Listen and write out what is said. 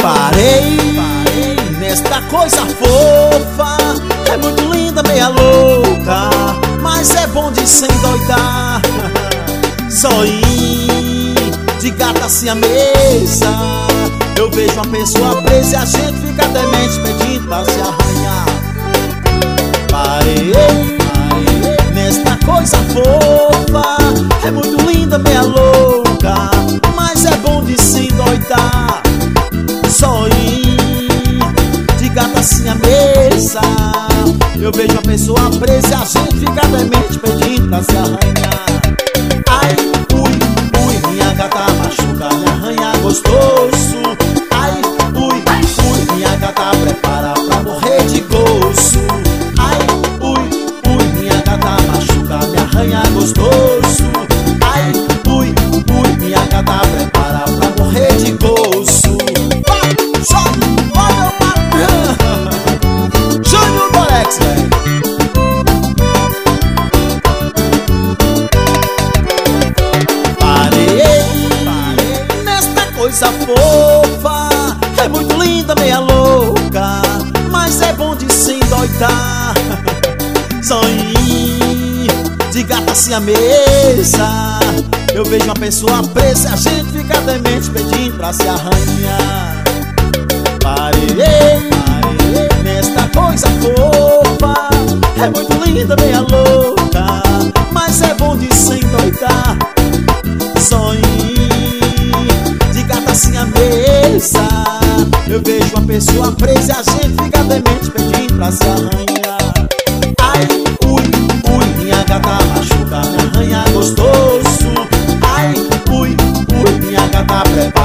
Parei nesta coisa fofa, é muito linda, meia louca, mas é bom de se endoidar. Zoinho de gata siamesa, eu vejo uma pessoa presa e a gente fica demente pedindo pra se arranhar. Parei nesta coisa fofa, é muito linda, meia louca, mas é bom de se endoidar. Zoinho de gata siamesa, eu vejo uma pessoa presa e a gente fica demente pedindo pra se arranhar. Ai, ui, minha gata machuca, me arranha gostoso. Ai, ui, minha gata prepara pra morrer de gozo. Ai, ui, minha gata machuca, me arranha gostoso. Ai, ui, minha gata prepara pra morrer de gozo. Vai, meu patrão Júnior Borex, velho. Coisa fofa, é muito linda, meia louca, mas é bom de se endoidar. Zoinho de gata siamesa, eu vejo uma pessoa presa e a gente fica demente pedindo pra se arranhar. Parei nesta coisa fofa, é muito linda, meia louca, mas é bom de se endoidar. Zoinho de gata siamesa, eu vejo uma pessoa presa e a gente fica demente pedindo pra se arranhar. Ai, ui, minha gata machuca, me arranha gostoso. Ai, ui, minha gata prepara